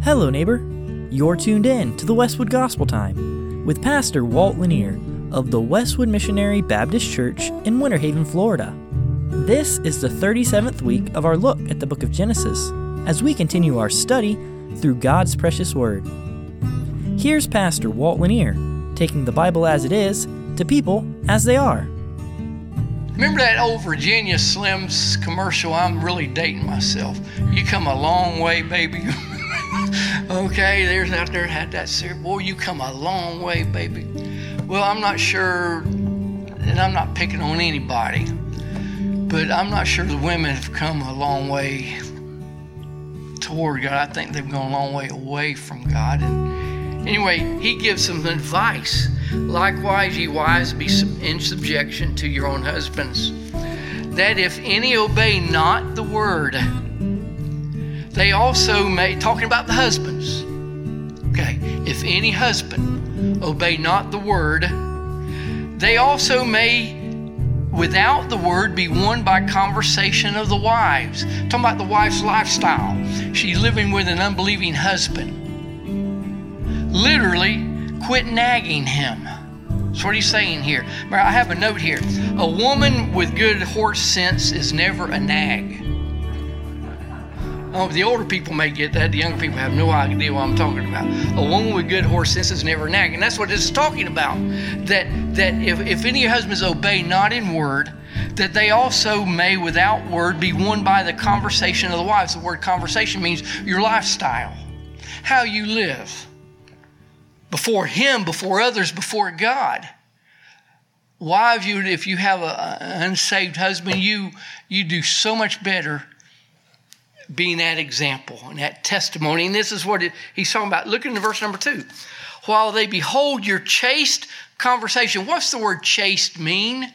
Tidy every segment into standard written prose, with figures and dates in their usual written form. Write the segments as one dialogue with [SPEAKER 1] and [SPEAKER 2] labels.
[SPEAKER 1] Hello, neighbor. You're tuned in to the Westwood Gospel Time with Pastor Walt Lanier of the Westwood Missionary Baptist Church in Winter Haven, Florida. This is the 37th week of our look at the book of Genesis as we continue our study through God's precious Word. Here's Pastor Walt Lanier taking the Bible as it is to people as they are.
[SPEAKER 2] Remember that old Virginia Slims commercial? I'm really dating myself. You come a long way, baby. Okay, there's out there had that syrup. Boy, you come a long way, baby. Well, I'm not sure, and I'm not picking on anybody, but I'm not sure the women have come a long way toward God. I think they've gone a long way away from God. And anyway, he gives some advice. Likewise, ye wives, be in subjection to your own husbands, that if any obey not the word, they also may, talking about the husbands, okay, if any husband obey not the word, they also may, without the word, be won by conversation of the wives. Talking about the wife's lifestyle. She's living with an unbelieving husband. Literally, quit nagging him. That's what he's saying here. I have a note here. A woman with good horse sense is never a nag. Oh, the older people may get that. The younger people have no idea what I'm talking about. A woman with good horse sense is never a nag. And that's what this is talking about. That if any of your husbands obey not in word, that they also may without word be won by the conversation of the wives. The word conversation means your lifestyle, how you live. Before him, before others, before God. Wives, if you have an unsaved husband, you do so much better being that example and that testimony. And this is what he's talking about. Look into verse number 2. While they behold your chaste conversation. What's the word chaste mean?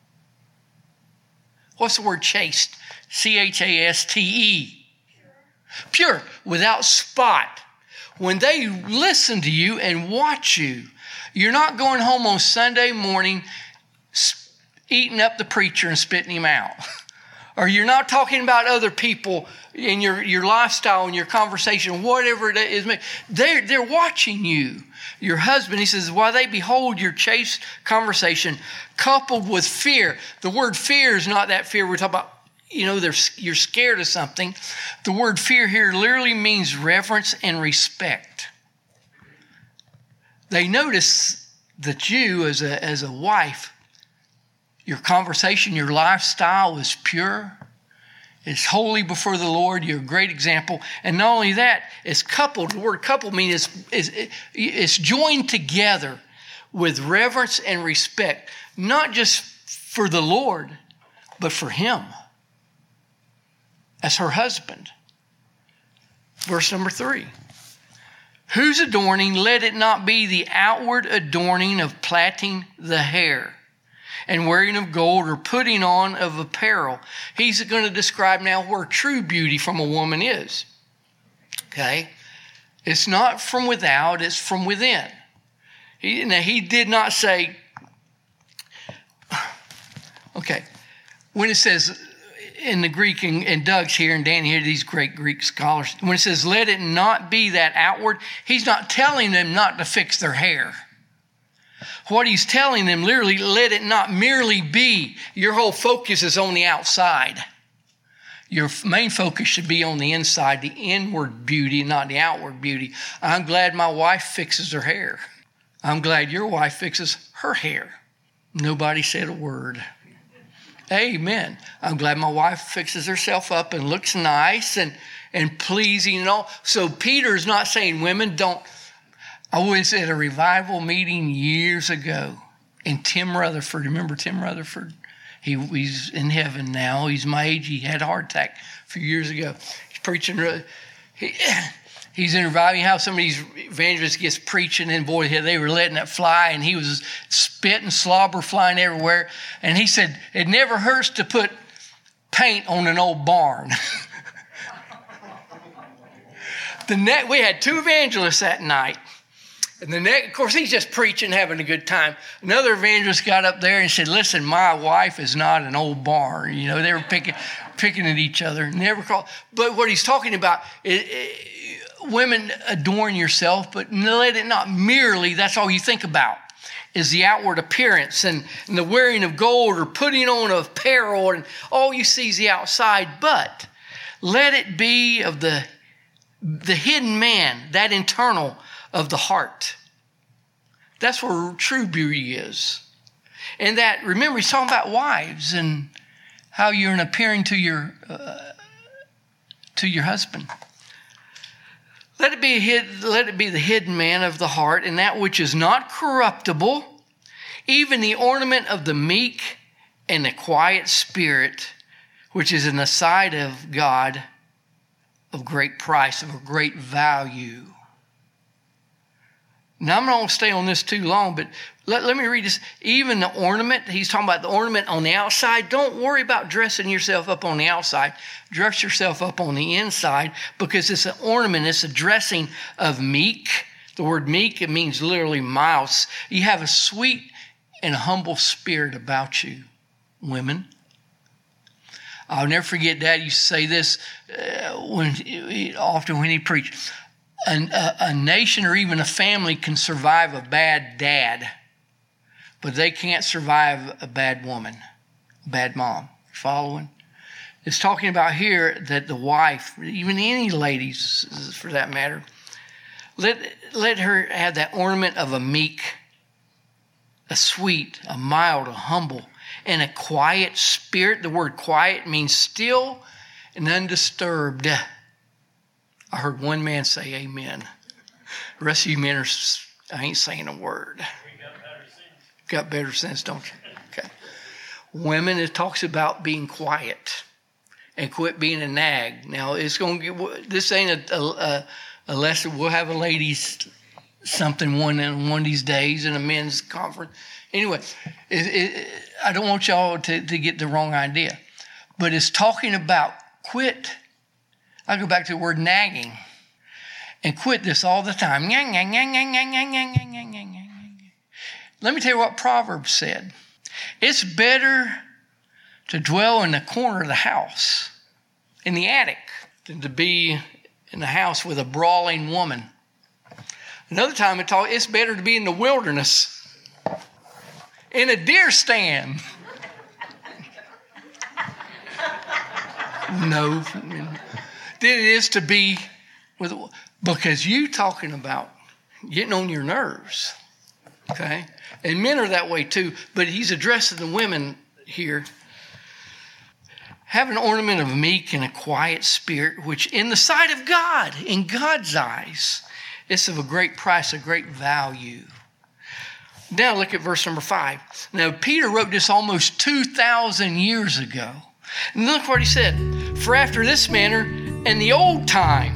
[SPEAKER 2] What's the word chaste? C-H-A-S-T-E. Pure, without spot. When they listen to you and watch you, you're not going home on Sunday morning eating up the preacher and spitting him out. Or you're not talking about other people in your lifestyle and your conversation, whatever it is. They're watching you. Your husband, he says, while they behold your chaste conversation coupled with fear. The word fear is not that fear we're talking about. You're scared of something. The word fear here literally means reverence and respect. They notice that you, as a wife, your conversation, your lifestyle is pure. It's holy before the Lord. You're a great example. And not only that, it's coupled. The word coupled means it's joined together with reverence and respect, not just for the Lord, but for him. As her husband. Verse number 3. Whose adorning, let it not be the outward adorning of plaiting the hair and wearing of gold or putting on of apparel. He's going to describe now where true beauty from a woman is. Okay? It's not from without, it's from within. He did not say, okay, when it says, in the Greek, and Doug's here and Danny here, these great Greek scholars, when it says, let it not be that outward, he's not telling them not to fix their hair. What he's telling them, literally, let it not merely be. Your whole focus is on the outside. Your main focus should be on the inside, the inward beauty, not the outward beauty. I'm glad my wife fixes her hair. I'm glad your wife fixes her hair. Nobody said a word. Amen. I'm glad my wife fixes herself up and looks nice and pleasing and all. So Peter's not saying women don't. I was at a revival meeting years ago, and Tim Rutherford, remember Tim Rutherford? He's in heaven now. He's my age. He had a heart attack a few years ago. He's preaching. He's in a revival house. Some of these evangelists gets preaching, and boy, they were letting it fly, and he was spit and slobber flying everywhere. And he said, it never hurts to put paint on an old barn. We had 2 evangelists that night. And of course, he's just preaching, having a good time. Another evangelist got up there and said, listen, my wife is not an old barn. They were picking at each other. Never called. But what he's talking about, women, adorn yourself, but let it not merely, that's all you think about, is the outward appearance and the wearing of gold or putting on of apparel, and all you see is the outside. But let it be of the hidden man, that internal of the heart. That's where true beauty is. And that, remember, he's talking about wives and how you're appearing to your husband. Let it be the hidden man of the heart, and that which is not corruptible, even the ornament of the meek and the quiet spirit, which is in the sight of God of great price, of a great value. Now, I'm not going to stay on this too long, but let me read this. Even the ornament, he's talking about the ornament on the outside. Don't worry about dressing yourself up on the outside. Dress yourself up on the inside, because it's an ornament. It's a dressing of meek. The word meek, it means literally mild. You have a sweet and humble spirit about you, women. I'll never forget Dad used to say this often when he preached. A nation or even a family can survive a bad dad, but they can't survive a bad woman, a bad mom. Following? It's talking about here that the wife, even any ladies for that matter, let her have that ornament of a meek, a sweet, a mild, a humble, and a quiet spirit. The word quiet means still and undisturbed. I heard one man say amen. The rest of you men I ain't saying a word. Got better sense, don't you? Okay. Women, it talks about being quiet and quit being a nag. Now, it's going to get, this ain't a lesson. We'll have a ladies something one of these days in a men's conference. Anyway, I don't want y'all to get the wrong idea. But it's talking about quit. I go back to the word nagging and quit this all the time. Let me tell you what Proverbs said. It's better to dwell in the corner of the house, in the attic, than to be in the house with a brawling woman. Another time it's better to be in the wilderness, in a deer stand. No. Than it is to be with, because you talking about getting on your nerves, okay? And men are that way too, but he's addressing the women here. Have an ornament of meek and a quiet spirit, which in the sight of God, in God's eyes, is of a great price, a great value. Now look at verse number 5. Now Peter wrote this almost 2,000 years ago. And look what he said. For after this manner, in the old time,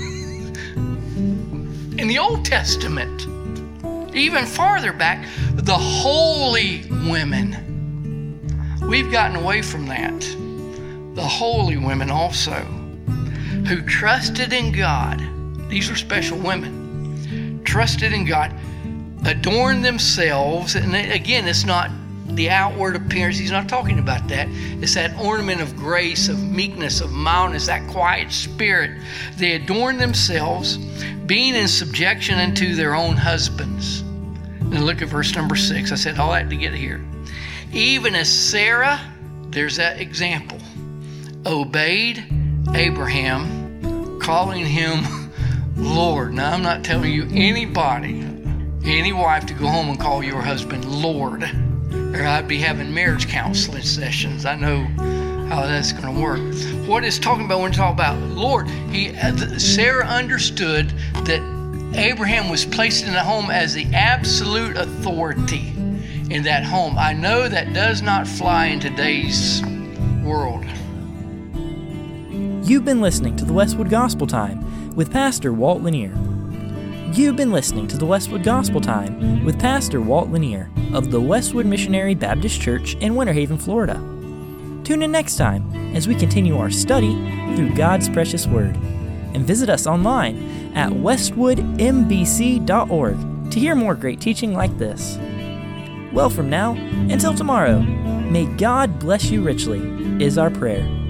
[SPEAKER 2] in the Old Testament, even farther back, the holy women. We've gotten away from that. The holy women also, who trusted in God. These are special women. Trusted in God, adorned themselves. And again, it's not the outward appearance. He's not talking about that. It's that ornament of grace, of meekness, of mildness, that quiet spirit. They adorn themselves, being in subjection unto their own husbands. Now look at verse number 6. I said all that to get here. Even as Sarah, there's that example, obeyed Abraham, calling him Lord. Now I'm not telling you anybody, any wife, to go home and call your husband Lord. Or I'd be having marriage counseling sessions. I know how that's going to work. What it's talking about when it's talking about Lord, Sarah understood that Abraham was placed in the home as the absolute authority in that home. I know that does not fly in today's world.
[SPEAKER 1] You've been listening to the Westwood Gospel Time with Pastor Walt Lanier. You've been listening to the Westwood Gospel Time with Pastor Walt Lanier of the Westwood Missionary Baptist Church in Winter Haven, Florida. Tune in next time as we continue our study through God's precious Word. And visit us online at westwoodmbc.org to hear more great teaching like this. Well, from now until tomorrow, may God bless you richly, is our prayer.